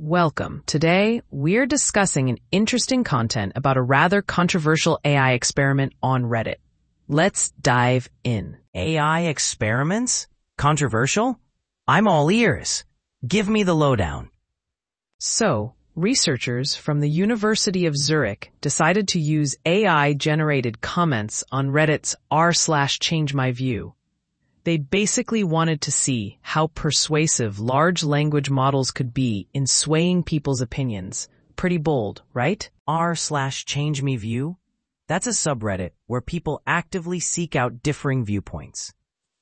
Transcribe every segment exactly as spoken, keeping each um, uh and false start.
Welcome. Today, we're discussing an interesting content about a rather controversial A I experiment on Reddit. Let's dive in. A I experiments? Controversial? I'm all ears. Give me the lowdown. So, researchers from the University of Zurich decided to use A I-generated comments on Reddit's r slash change my view. They basically wanted to see how persuasive large language models could be in swaying people's opinions. Pretty bold, right? R slash change me view? That's a subreddit where people actively seek out differing viewpoints.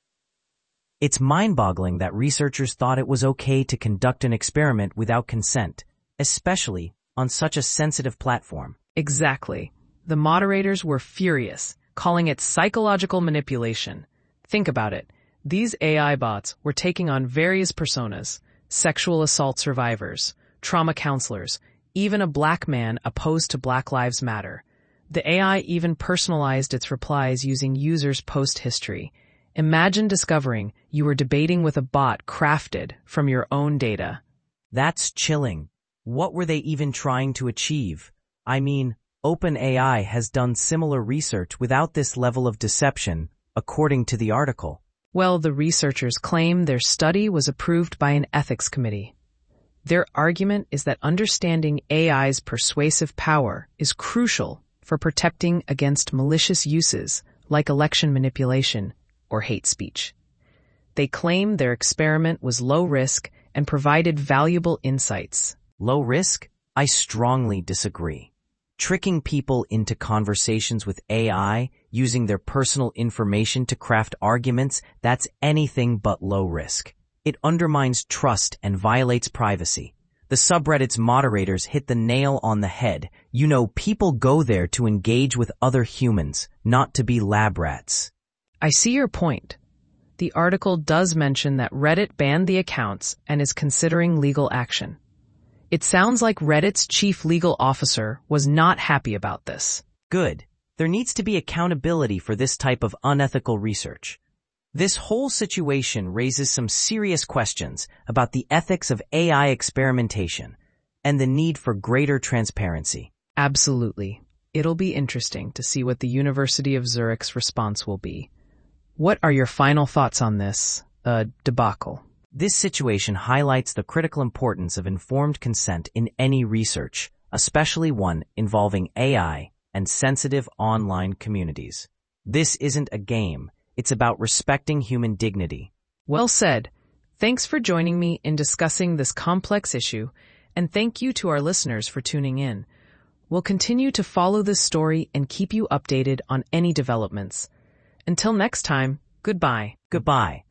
It's mind-boggling that researchers thought it was okay to conduct an experiment without consent, especially on such a sensitive platform. Exactly. The moderators were furious, calling it psychological manipulation. Think about it. These A I bots were taking on various personas, sexual assault survivors, trauma counselors, even a black man opposed to Black Lives Matter. The A I even personalized its replies using users' post history. Imagine discovering you were debating with a bot crafted from your own data. That's chilling. What were they even trying to achieve? I mean, OpenAI has done similar research without this level of deception, according to the article. Well, the researchers claim their study was approved by an ethics committee. Their argument is that understanding A I's persuasive power is crucial for protecting against malicious uses like election manipulation or hate speech. They claim their experiment was low risk and provided valuable insights. Low risk? I strongly disagree. Tricking people into conversations with A I, using their personal information to craft arguments, that's anything but low risk. It undermines trust and violates privacy. The subreddit's moderators hit the nail on the head. You know, people go there to engage with other humans, not to be lab rats. I see your point. The article does mention that Reddit banned the accounts and is considering legal action. It sounds like Reddit's chief legal officer was not happy about this. Good. There needs to be accountability for this type of unethical research. This whole situation raises some serious questions about the ethics of A I experimentation and the need for greater transparency. Absolutely. It'll be interesting to see what the University of Zurich's response will be. What are your final thoughts on this, uh, debacle? This situation highlights the critical importance of informed consent in any research, especially one involving A I and sensitive online communities. This isn't a game. It's about respecting human dignity. Well said. Thanks for joining me in discussing this complex issue, and thank you to our listeners for tuning in. We'll continue to follow this story and keep you updated on any developments. Until next time, goodbye. Goodbye.